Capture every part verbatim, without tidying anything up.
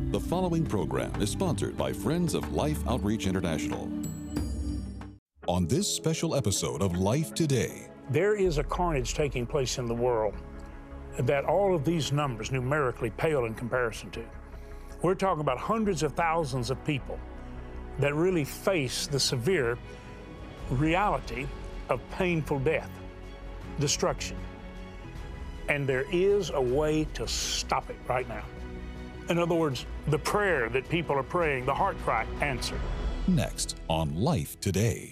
The following program is sponsored by Friends of Life Outreach International. On this special episode of Life Today, there is a carnage taking place in the world that all of these numbers numerically pale in comparison to. We're talking about hundreds of thousands of people that really face the severe reality of painful death, destruction. And there is a way to stop it right now. In other words, the prayer that people are praying, the heart cry, answered. Next on Life Today.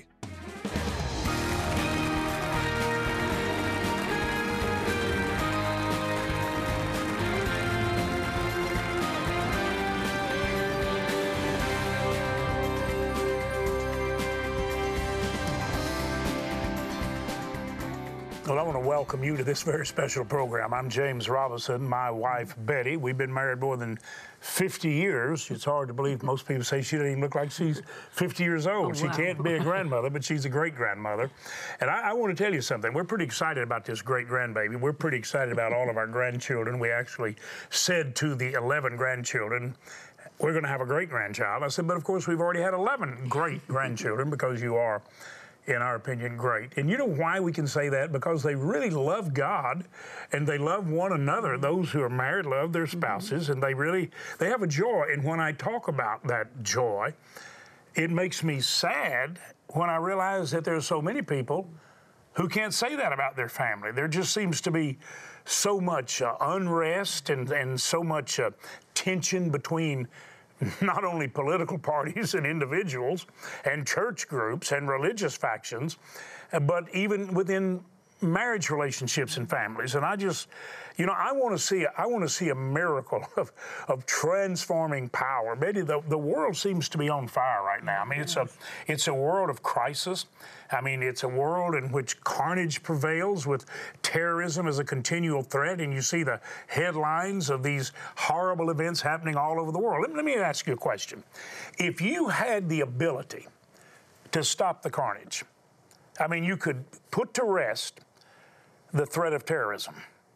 Well, I want to welcome you to this very special program. I'm James Robinson, my wife, Betty. We've been married more than fifty years. It's hard to believe. Most people say she doesn't even look like she's fifty years old. Oh, wow. She can't be a grandmother, but she's a great-grandmother. And I, I want to tell you something. We're pretty excited about this great-grandbaby. We're pretty excited about all of our grandchildren. We actually said to the eleven grandchildren, we're going to have a great-grandchild. I said, but of course, we've already had eleven great-grandchildren because you are, in our opinion, great. And you know why we can say that? Because they really love God and they love one another. Those who are married love their spouses, mm-hmm. and they really, they have a joy. And when I talk about that joy, it makes me sad when I realize that there's so many people who can't say that about their family. There just seems to be so much uh, unrest and, and so much uh, tension between not only political parties and individuals and church groups and religious factions, but even within marriage relationships and families. And I just, you know, I want to see, I want to see a miracle of, of transforming power. Betty, the, the world seems to be on fire right now. I mean, it's a, it's a world of crisis. I mean, it's a world in which carnage prevails with terrorism as a continual threat, and you see the headlines of these horrible events happening all over the world. Let, let me ask you a question. If you had the ability to stop the carnage, I mean, you could put to rest the threat of terrorism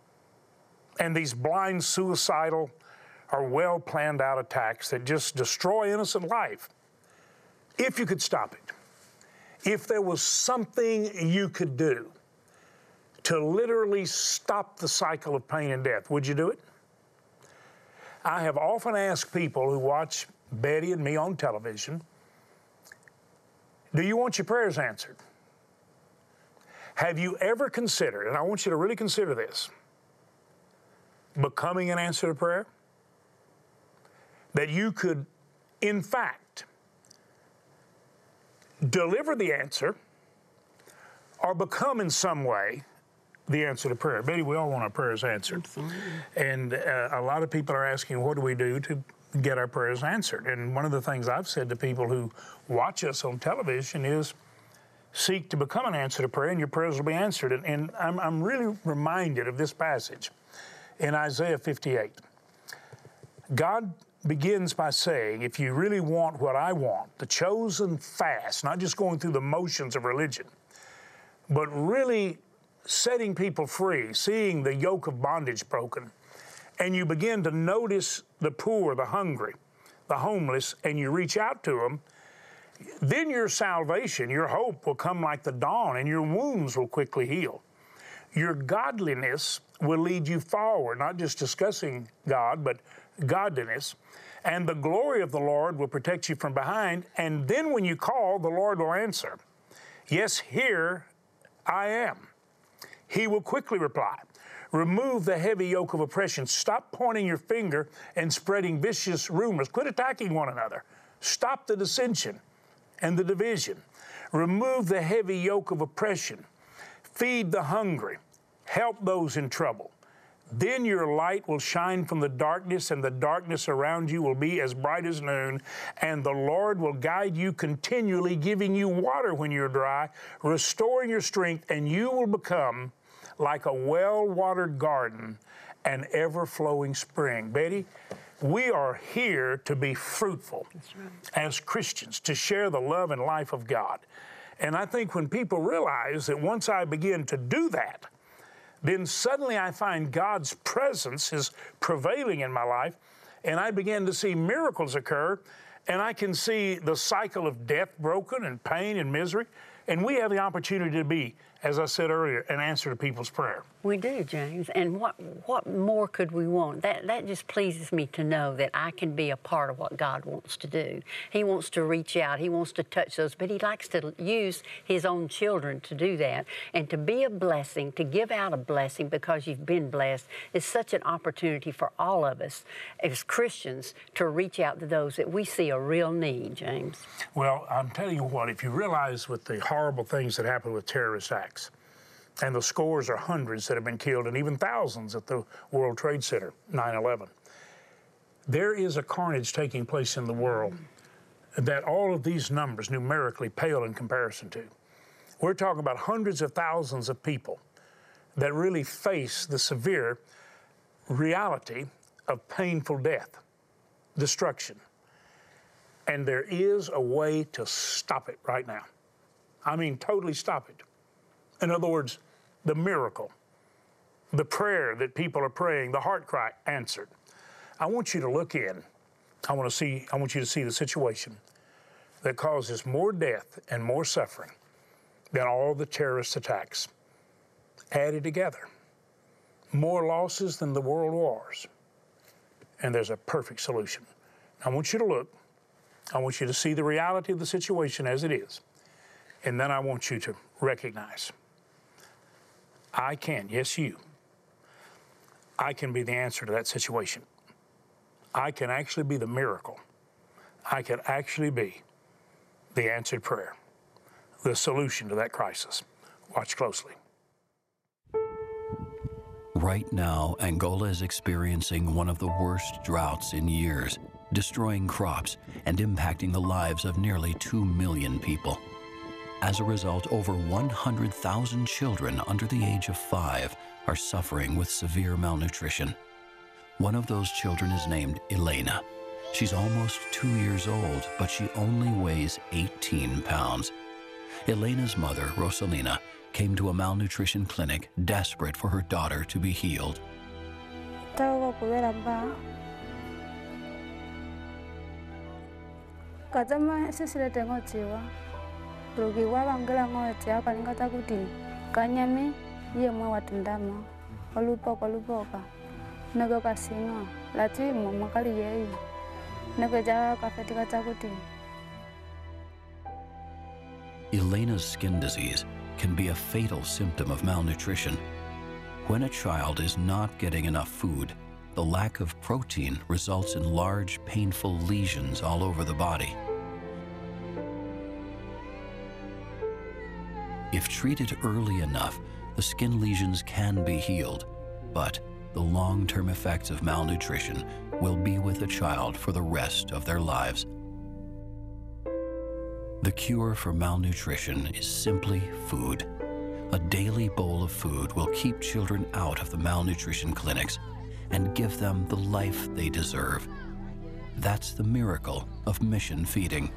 and these blind, suicidal, or well-planned out attacks that just destroy innocent life. If you could stop it, if there was something you could do to literally stop the cycle of pain and death, would you do it? I have often asked people who watch Betty and me on television, do you want your prayers answered? Have you ever considered, and I want you to really consider this, becoming an answer to prayer? That you could, in fact, deliver the answer or become in some way the answer to prayer. Betty, we all want our prayers answered. Absolutely. And uh, a lot of people are asking, what do we do to get our prayers answered? And one of the things I've said to people who watch us on television is, seek to become an answer to prayer, and your prayers will be answered. And, and I'm, I'm really reminded of this passage in Isaiah fifty-eight. God begins by saying, if you really want what I want, the chosen fast, not just going through the motions of religion, but really setting people free, seeing the yoke of bondage broken, and you begin to notice the poor, the hungry, the homeless, and you reach out to them, then your salvation, your hope will come like the dawn, and your wounds will quickly heal. Your godliness will lead you forward, not just discussing God, but godliness. And the glory of the Lord will protect you from behind. And then when you call, the Lord will answer. Yes, here I am. He will quickly reply. Remove the heavy yoke of oppression. Stop pointing your finger and spreading vicious rumors. Quit attacking one another. Stop the dissension and the division. Remove the heavy yoke of oppression. Feed the hungry. Help those in trouble. Then your light will shine from the darkness, and the darkness around you will be as bright as noon. And the Lord will guide you continually, giving you water when you're dry, restoring your strength, and you will become like a well-watered garden, an ever-flowing spring. Betty, we are here to be fruitful. That's right. As Christians, to share the love and life of God. And I think when people realize that once I begin to do that, then suddenly I find God's presence is prevailing in my life, and I began to see miracles occur, and I can see the cycle of death broken and pain and misery. And we have the opportunity to be, as I said earlier, an answer to people's prayer. We do, James. And what what more could we want? That that just pleases me to know that I can be a part of what God wants to do. He wants to reach out. He wants to touch those, but he likes to use his own children to do that. And to be a blessing, to give out a blessing because you've been blessed, is such an opportunity for all of us as Christians to reach out to those that we see a real need, James. Well, I'm telling you what, if you realize with the horrible things that happen with terrorist acts, and the scores or hundreds that have been killed, and even thousands at the World Trade Center, nine eleven. There is a carnage taking place in the world that all of these numbers numerically pale in comparison to. We're talking about hundreds of thousands of people that really face the severe reality of painful death, destruction. And there is a way to stop it right now. I mean, totally stop it. In other words, the miracle, the prayer that people are praying, the heart cry answered. I want you to look in. I want to see, I want you to see the situation that causes more death and more suffering than all the terrorist attacks added together. More losses than the world wars. And there's a perfect solution. I want you to look. I want you to see the reality of the situation as it is. And then I want you to recognize, I can, yes you, I can be the answer to that situation. I can actually be the miracle. I can actually be the answered prayer, the solution to that crisis. Watch closely. Right now, Angola is experiencing one of the worst droughts in years, destroying crops and impacting the lives of nearly two million people. As a result, over one hundred thousand children under the age of five are suffering with severe malnutrition. One of those children is named Elena. She's almost two years old, but she only weighs eighteen pounds. Elena's mother, Rosalina, came to a malnutrition clinic desperate for her daughter to be healed. Rugiwa wangela ngoe tiapa ningata kuti kanyami ye mwa watundama olupo kolupoka nago kasino lati mwa kali yeyi nago ja kafetika takuti. Elena's skin disease can be a fatal symptom of malnutrition. When a child is not getting enough food, the lack of protein results in large, painful lesions all over the body. If treated early enough, the skin lesions can be healed, but the long-term effects of malnutrition will be with a child for the rest of their lives. The cure for malnutrition is simply food. A daily bowl of food will keep children out of the malnutrition clinics and give them the life they deserve. That's the miracle of mission feeding.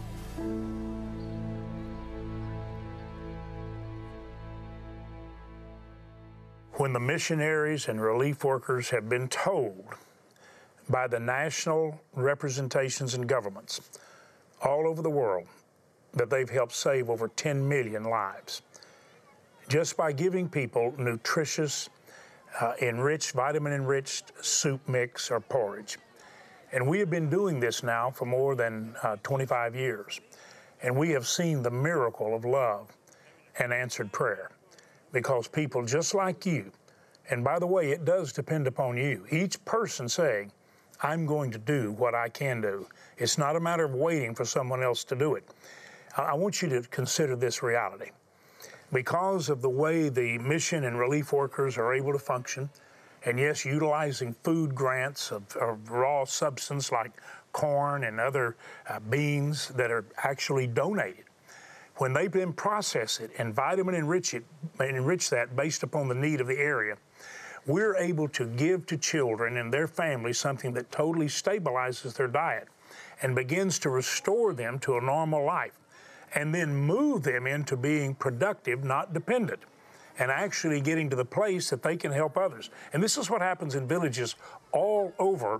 When the missionaries and relief workers have been told by the national representations and governments all over the world that they've helped save over ten million lives, just by giving people nutritious, uh, enriched, vitamin-enriched soup mix or porridge. And we have been doing this now for more than uh, twenty-five years. And we have seen the miracle of love and answered prayer. Because people just like you, and by the way, it does depend upon you, each person saying, I'm going to do what I can do. It's not a matter of waiting for someone else to do it. I want you to consider this reality. Because of the way the mission and relief workers are able to function, and yes, utilizing food grants of, of raw substance like corn and other uh, beans that are actually donated, when they then process it and vitamin enrich it, enrich that based upon the need of the area, we're able to give to children and their families something that totally stabilizes their diet and begins to restore them to a normal life, and then move them into being productive, not dependent, and actually getting to the place that they can help others. And this is what happens in villages all over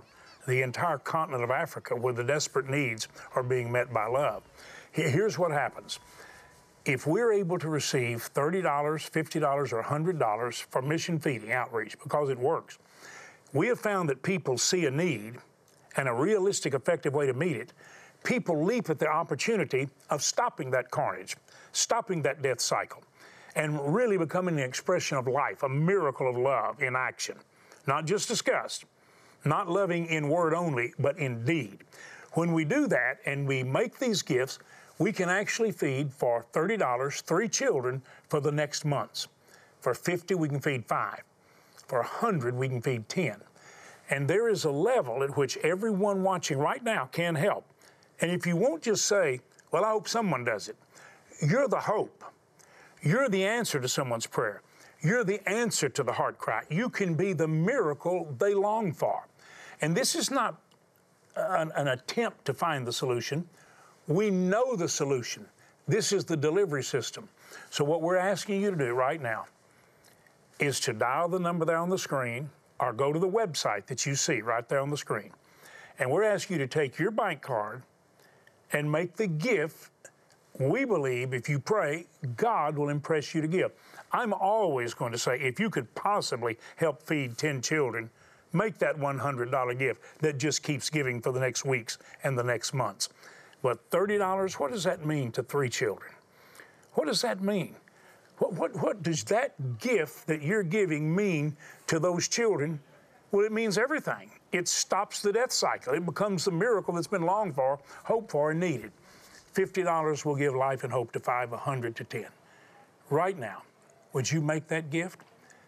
the entire continent of Africa where the desperate needs are being met by love. Here's what happens. If we're able to receive thirty dollars, fifty dollars, or one hundred dollars for mission feeding outreach, because it works, we have found that people see a need and a realistic, effective way to meet it. People leap at the opportunity of stopping that carnage, stopping that death cycle, and really becoming an expression of life, a miracle of love in action. Not just discussed, not loving in word only, but in deed. When we do that and we make these gifts, we can actually feed for thirty dollars three children for the next months. For fifty dollars, we can feed five. For one hundred dollars, we can feed ten. And there is a level at which everyone watching right now can help. And if you won't just say, well, I hope someone does it, you're the hope. You're the answer to someone's prayer. You're the answer to the heart cry. You can be the miracle they long for. And this is not an, an attempt to find the solution. We know the solution. This is the delivery system. So what we're asking you to do right now is to dial the number there on the screen or go to the website that you see right there on the screen. And we're asking you to take your bank card and make the gift. We believe if you pray, God will impress you to give. I'm always going to say, if you could possibly help feed ten children, make that one hundred dollar gift that just keeps giving for the next weeks and the next months. But thirty dollars, what does that mean to three children? What does that mean? What, what, what does that gift that you're giving mean to those children? Well, it means everything. It stops the death cycle. It becomes the miracle that's been longed for, hoped for, and needed. fifty dollars will give life and hope to five, one hundred to ten. Right now, would you make that gift?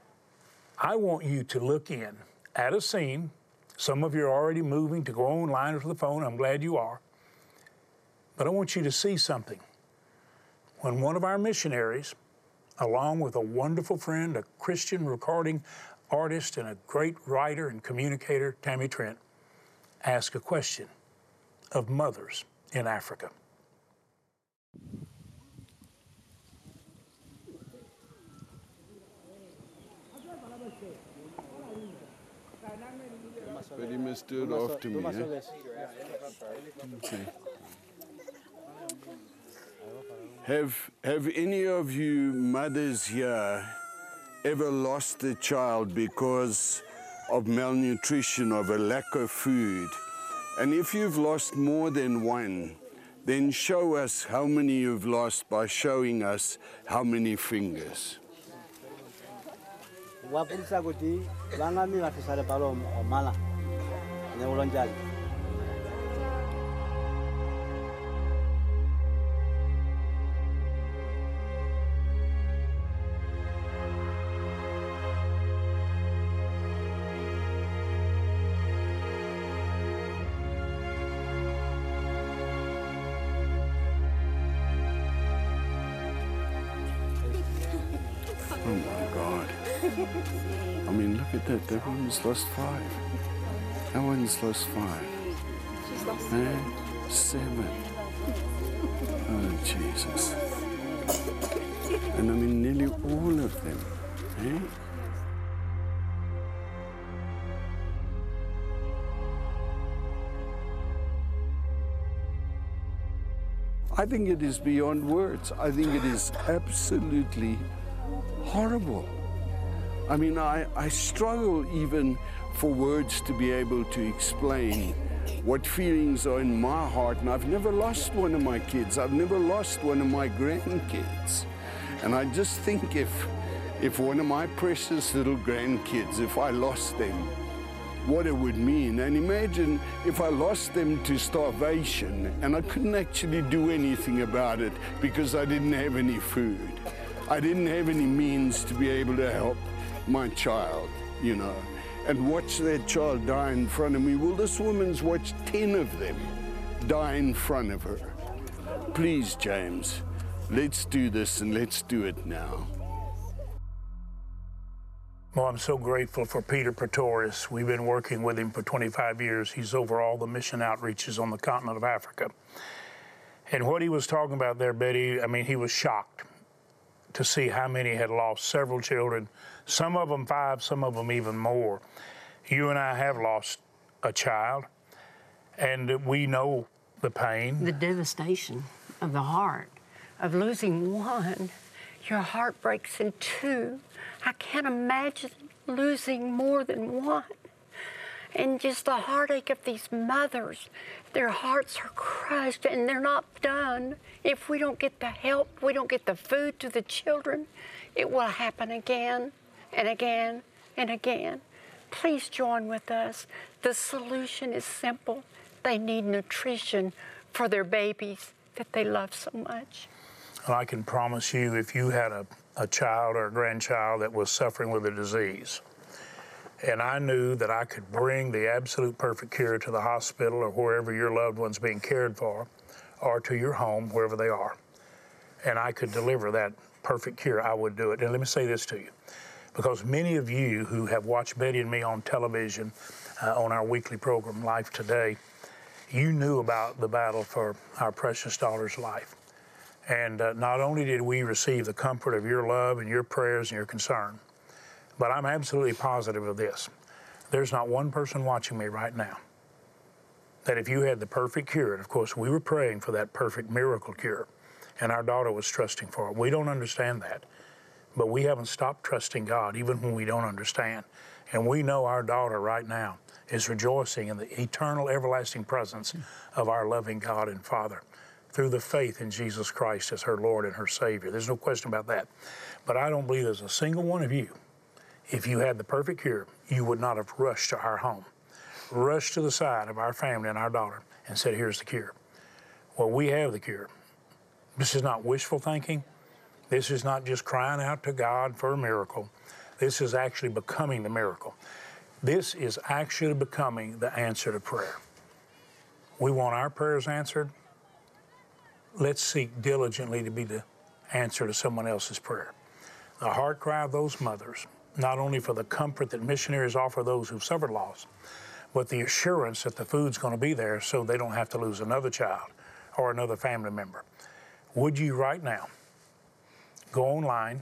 I want you to look in at a scene. Some of you are already moving to go online or to the phone. I'm glad you are. But I want you to see something. When one of our missionaries, along with a wonderful friend, a Christian recording artist and a great writer and communicator, Tammy Trent, asked a question of mothers in Africa. But you must do it after me, eh? Okay. Have, have any of you mothers here ever lost a child because of malnutrition, of a lack of food? And if you've lost more than one, then show us how many you've lost by showing us how many fingers. Oh my God. I mean, look at that. That one's lost five. That one's lost five. She's lost and seven. Oh, Jesus. And I mean, nearly all of them. Eh? I think it is beyond words. I think it is absolutely horrible. I mean, I, I struggle even for words to be able to explain what feelings are in my heart. And I've never lost one of my kids. I've never lost one of my grandkids. And I just think if, if one of my precious little grandkids, if I lost them, what it would mean. And imagine if I lost them to starvation and I couldn't actually do anything about it because I didn't have any food. I didn't have any means to be able to help my child, you know, and watch that child die in front of me. Well, this woman's watched ten of them die in front of her. Please, James, let's do this and let's do it now. Well, I'm so grateful for Peter Pretorius. We've been working with him for twenty-five years. He's over all the mission outreaches on the continent of Africa. And what he was talking about there, Betty, I mean, he was shocked to see how many had lost several children, some of them five, some of them even more. You and I have lost a child, and we know the pain. The devastation of the heart, of losing one. Your heart breaks in two. I can't imagine losing more than one. And just the heartache of these mothers. Their hearts are crushed and they're not done. If we don't get the help, we don't get the food to the children, it will happen again and again and again. Please join with us. The solution is simple. They need nutrition for their babies that they love so much. And I can promise you, if you had a, a child or a grandchild that was suffering with a disease, and I knew that I could bring the absolute perfect cure to the hospital or wherever your loved one's being cared for, or to your home, wherever they are, and I could deliver that perfect cure, I would do it. And let me say this to you, because many of you who have watched Betty and me on television, uh, on our weekly program, Life Today, you knew about the battle for our precious daughter's life. And uh, not only did we receive the comfort of your love and your prayers and your concern, but I'm absolutely positive of this. There's not one person watching me right now that if you had the perfect cure, and of course we were praying for that perfect miracle cure, and our daughter was trusting for it. We don't understand that, but we haven't stopped trusting God even when we don't understand. And we know our daughter right now is rejoicing in the eternal, everlasting presence of our loving God and Father through the faith in Jesus Christ as her Lord and her Savior. There's no question about that. But I don't believe there's a single one of you, if you had the perfect cure, you would not have rushed to our home, rushed to the side of our family and our daughter and said, here's the cure. Well, we have the cure. This is not wishful thinking. This is not just crying out to God for a miracle. This is actually becoming the miracle. This is actually becoming the answer to prayer. We want our prayers answered. Let's seek diligently to be the answer to someone else's prayer. The heart cry of those mothers, not only for the comfort that missionaries offer those who've suffered loss, but the assurance that the food's going to be there so they don't have to lose another child or another family member. Would you right now go online,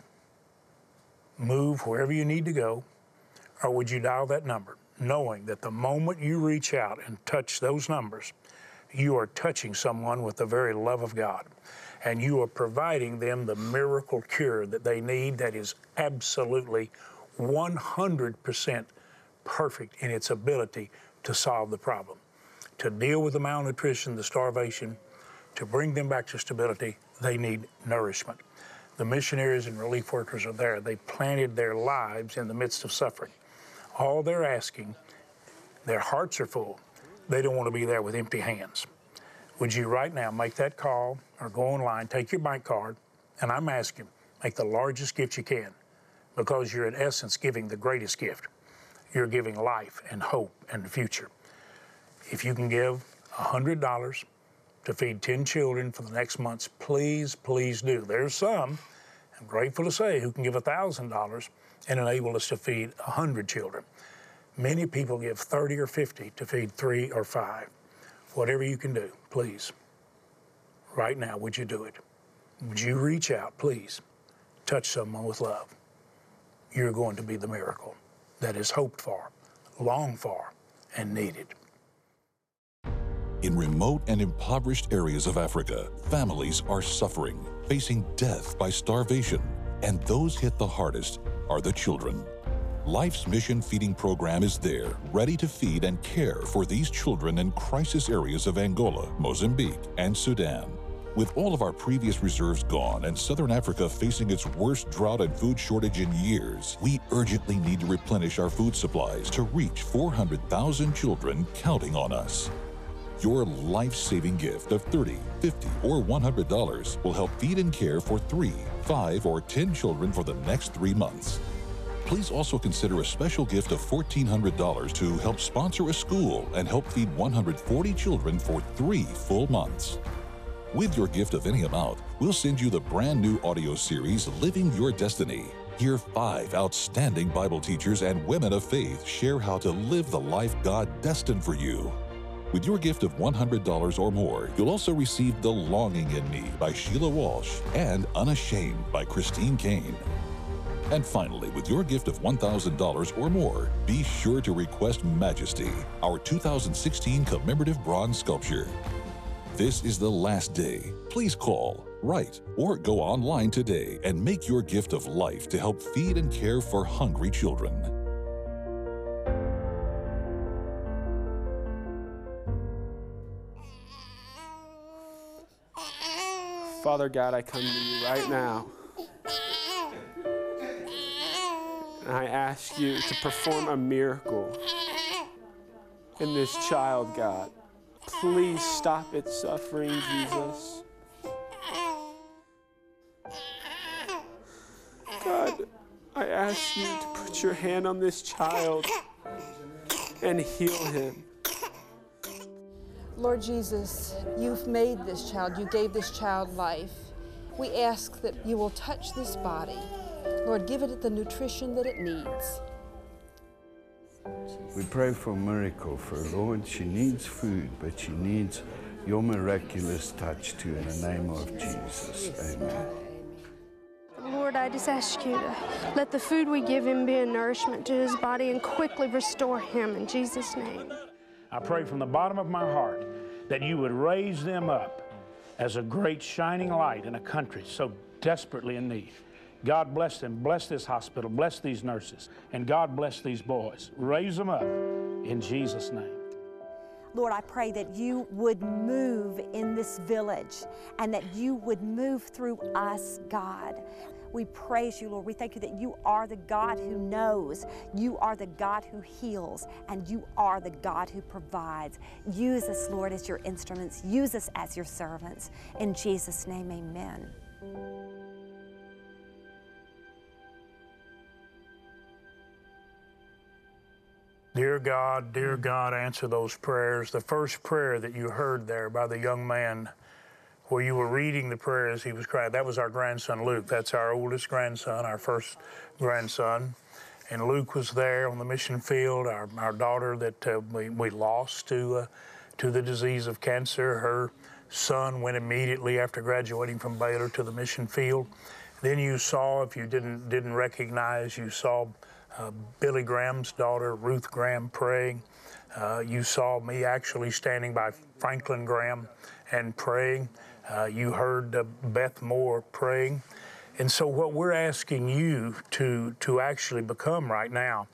move wherever you need to go, or would you dial that number, knowing that the moment you reach out and touch those numbers, you are touching someone with the very love of God, and you are providing them the miracle cure that they need that is absolutely one hundred percent perfect in its ability to solve the problem, to deal with the malnutrition, the starvation, to bring them back to stability. They need nourishment. The missionaries and relief workers are there. They planted their lives in the midst of suffering. All they're asking, their hearts are full. They don't want to be there with empty hands. Would you right now make that call or go online, take your bank card, and I'm asking, make the largest gift you can, because you're in essence giving the greatest gift. You're giving life and hope and the future. If you can give one hundred dollars to feed ten children for the next months, please, please do. There's some, I'm grateful to say, who can give one thousand dollars and enable us to feed one hundred children. Many people give thirty or fifty to feed three or five. Whatever you can do, please. Right now, would you do it? Would you reach out, please? Touch someone with love. You're going to be the miracle that is hoped for, longed for, and needed. In remote and impoverished areas of Africa, families are suffering, facing death by starvation, and those hit the hardest are the children. Life's Mission Feeding Program is there, ready to feed and care for these children in crisis areas of Angola, Mozambique, and Sudan. With all of our previous reserves gone and Southern Africa facing its worst drought and food shortage in years, we urgently need to replenish our food supplies to reach four hundred thousand children counting on us. Your life-saving gift of thirty dollars, fifty dollars, or one hundred dollars will help feed and care for three, five, or ten children for the next three months. Please also consider a special gift of fourteen hundred dollars to help sponsor a school and help feed one hundred forty children for three full months. With your gift of any amount, we'll send you the brand new audio series, Living Your Destiny. Hear five outstanding Bible teachers and women of faith share how to live the life God destined for you. With your gift of one hundred dollars or more, you'll also receive The Longing in Me by Sheila Walsh and Unashamed by Christine Kane. And finally, with your gift of one thousand dollars or more, be sure to request Majesty, our two thousand sixteen commemorative bronze sculpture. This is the last day. Please call, write, or go online today and make your gift of life to help feed and care for hungry children. Father God, I come to you right now. And I ask you to perform a miracle in this child, God. Please stop its suffering, Jesus. God, I ask you to put your hand on this child and heal him. Lord Jesus, you've made this child. You gave this child life. We ask that you will touch this body. Lord, give it the nutrition that it needs. We pray for a miracle for her, Lord. She needs food, but she needs your miraculous touch too, in the name of Jesus. Amen. Lord, I just ask you to let the food we give him be a nourishment to his body and quickly restore him in Jesus' name. I pray from the bottom of my heart that you would raise them up as a great shining light in a country so desperately in need. God bless them, bless this hospital, bless these nurses, and God bless these boys. Raise them up in Jesus' name. Lord, I pray that you would move in this village and that you would move through us, God. We praise you, Lord. We thank you that you are the God who knows, you are the God who heals, and you are the God who provides. Use us, Lord, as your instruments. Use us as your servants. In Jesus' name, amen. Dear God, dear God, answer those prayers. The first prayer that you heard there by the young man where you were reading the prayer as he was crying, that was our grandson Luke. That's our oldest grandson, our first grandson. And Luke was there on the mission field, our, our daughter that uh, we, we lost to, uh, to the disease of cancer. Her son went immediately after graduating from Baylor to the mission field. Then you saw, if you didn't, didn't recognize, you saw Uh, Billy Graham's daughter, Ruth Graham, praying. Uh, you saw me actually standing by Franklin Graham and praying. Uh, you heard uh, Beth Moore praying. And so what we're asking you to, to actually become right now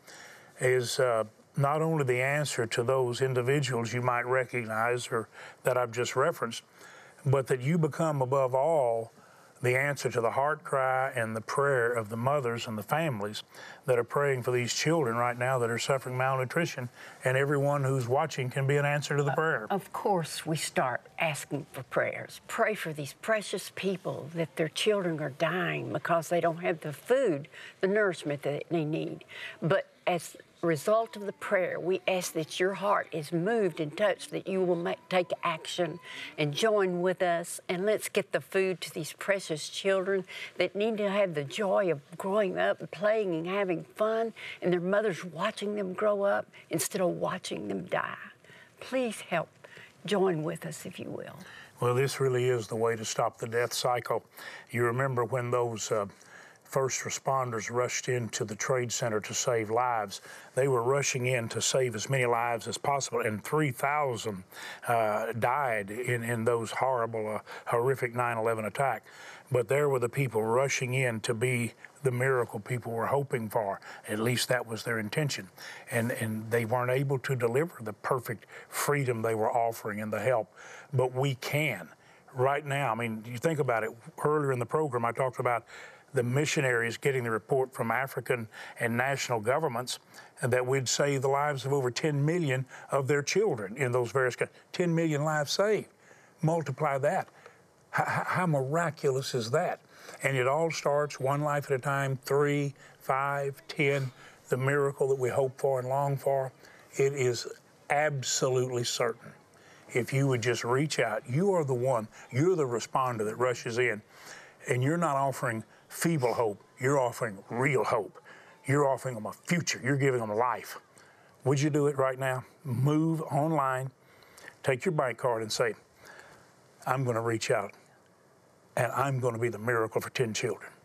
is uh, not only the answer to those individuals you might recognize or that I've just referenced, but that you become above all the answer to the heart cry and the prayer of the mothers and the families that are praying for these children right now that are suffering malnutrition, and everyone who's watching can be an answer to the prayer. Uh, of course, we start asking for prayers. Pray for these precious people that their children are dying because they don't have the food, the nourishment that they need. But as a result of the prayer, we ask that your heart is moved and touched, that you will make, take action and join with us, and let's get the food to these precious children that need to have the joy of growing up and playing and having fun, and their mothers watching them grow up instead of watching them die. Please help. Join with us, if you will. Well, this really is the way to stop the death cycle. You remember when those uh, first responders rushed into the Trade Center to save lives. They were rushing in to save as many lives as possible, and three thousand uh, died in, in those horrible, uh, horrific nine eleven attack. But there were the people rushing in to be the miracle people were hoping for. At least that was their intention. And, and they weren't able to deliver the perfect freedom they were offering and the help. But we can. Right now, I mean, you think about it, earlier in the program I talked about the missionaries getting the report from African and national governments that we'd save the lives of over ten million of their children in those various countries. ten million lives saved. Multiply that. How, how miraculous is that? And it all starts one life at a time, three, five, ten, the miracle that we hope for and long for. It is absolutely certain. If you would just reach out, you are the one, you're the responder that rushes in, and you're not offering feeble hope, you're offering real hope. You're offering them a future, you're giving them life. Would you do it right now? Move online, take your bank card and say, I'm gonna reach out and I'm gonna be the miracle for ten children.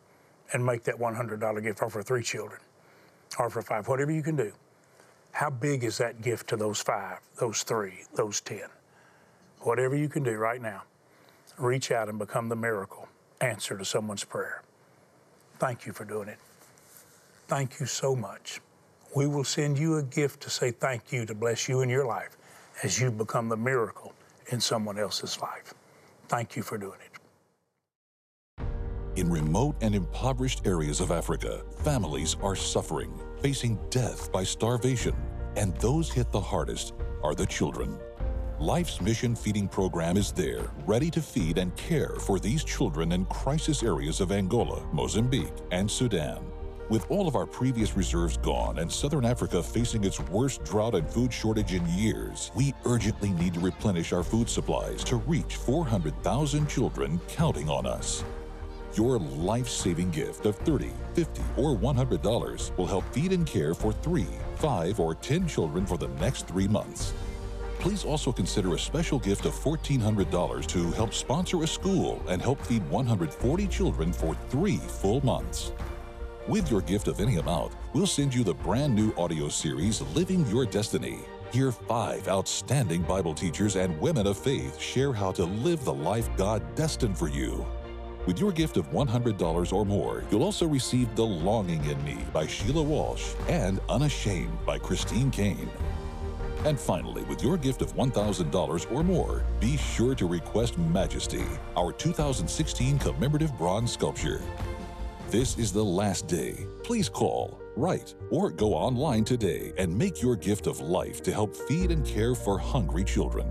and make that one hundred dollar gift, or for three children, or for five, whatever you can do. How big is that gift to those five, those three, those ten? Whatever you can do right now, reach out and become the miracle answer to someone's prayer. Thank you for doing it. Thank you so much. We will send you a gift to say thank you, to bless you in your life as you become the miracle in someone else's life. Thank you for doing it. In remote and impoverished areas of Africa, families are suffering, facing death by starvation, and those hit the hardest are the children. Life's Mission Feeding Program is there, ready to feed and care for these children in crisis areas of Angola, Mozambique, and Sudan. With all of our previous reserves gone and Southern Africa facing its worst drought and food shortage in years, we urgently need to replenish our food supplies to reach four hundred thousand children counting on us. Your life-saving gift of thirty dollars, fifty dollars, or one hundred dollars will help feed and care for three, five, or ten children for the next three months. Please also consider a special gift of fourteen hundred dollars to help sponsor a school and help feed one hundred forty children for three full months. With your gift of any amount, we'll send you the brand new audio series, Living Your Destiny. Hear five outstanding Bible teachers and women of faith share how to live the life God destined for you. With your gift of one hundred dollars or more, you'll also receive The Longing in Me by Sheila Walsh and Unashamed by Christine Kane. And finally, with your gift of one thousand dollars or more, be sure to request Majesty, our two thousand sixteen commemorative bronze sculpture. This is the last day. Please call, write, or go online today and make your gift of life to help feed and care for hungry children.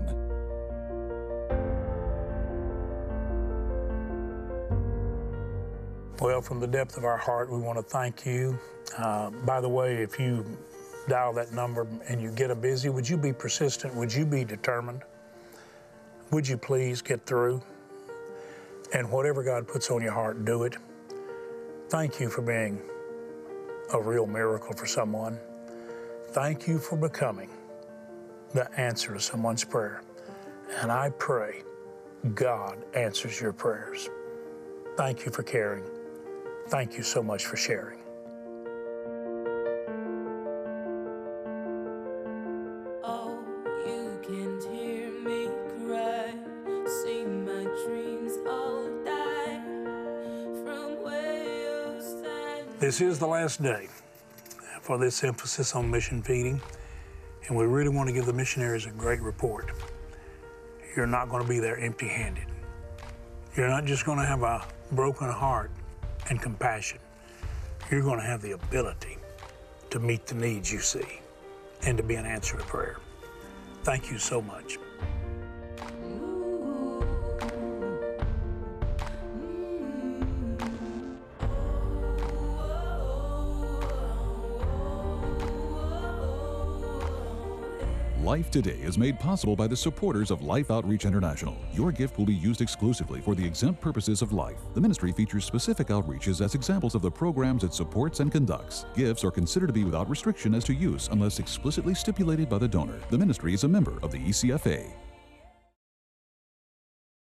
Well, from the depth of our heart, we want to thank you. Uh, by the way, if you dial that number and you get a busy, would you be persistent? Would you be determined? Would you please get through? And whatever God puts on your heart, do it. Thank you for being a real miracle for someone. Thank you for becoming the answer to someone's prayer. And I pray God answers your prayers. Thank you for caring. Thank you so much for sharing. This is the last day for this emphasis on mission feeding, and we really want to give the missionaries a great report. You're not going to be there empty-handed. You're not just going to have a broken heart and compassion. You're going to have the ability to meet the needs you see and to be an answer to prayer. Thank you so much. Life Today is made possible by the supporters of Life Outreach International. Your gift will be used exclusively for the exempt purposes of life. The ministry features specific outreaches as examples of the programs it supports and conducts. Gifts are considered to be without restriction as to use unless explicitly stipulated by the donor. The ministry is a member of the E C F A.